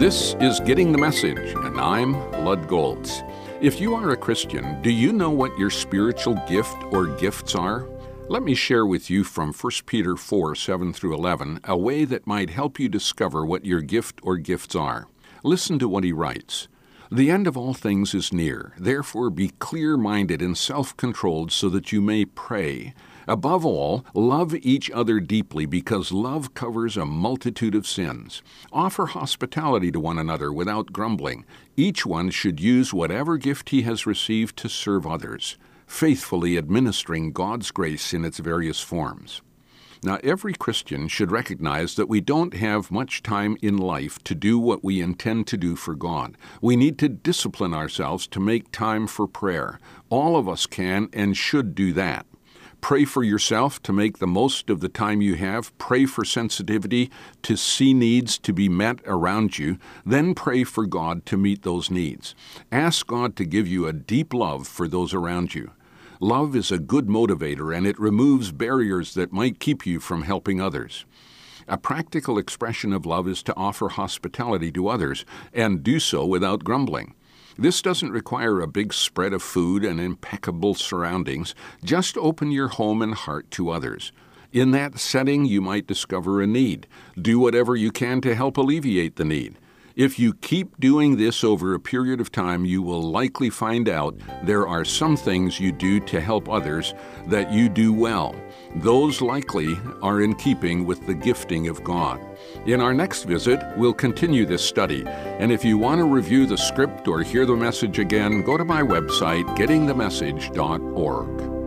This is Getting the Message, and I'm Lud Goltz. If you are a Christian, do you know what your spiritual gift or gifts are? Let me share with you from 1 Peter 4, 7 through 11, a way that might help you discover what your gift or gifts are. Listen to what he writes. The end of all things is near. Therefore be clear-minded and self-controlled so that you may pray. Above all, love each other deeply because love covers a multitude of sins. Offer hospitality to one another without grumbling. Each one should use whatever gift he has received to serve others, faithfully administering God's grace in its various forms. Now, every Christian should recognize that we don't have much time in life to do what we intend to do for God. We need to discipline ourselves to make time for prayer. All of us can and should do that. Pray for yourself to make the most of the time you have. Pray for sensitivity to see needs to be met around you. Then pray for God to meet those needs. Ask God to give you a deep love for those around you. Love is a good motivator, and it removes barriers that might keep you from helping others. A practical expression of love is to offer hospitality to others, and do so without grumbling. This doesn't require a big spread of food and impeccable surroundings. Just open your home and heart to others. In that setting, you might discover a need. Do whatever you can to help alleviate the need. If you keep doing this over a period of time, you will likely find out there are some things you do to help others that you do well. Those likely are in keeping with the gifting of God. In our next visit, we'll continue this study. And if you want to review the script or hear the message again, go to my website, gettingthemessage.org.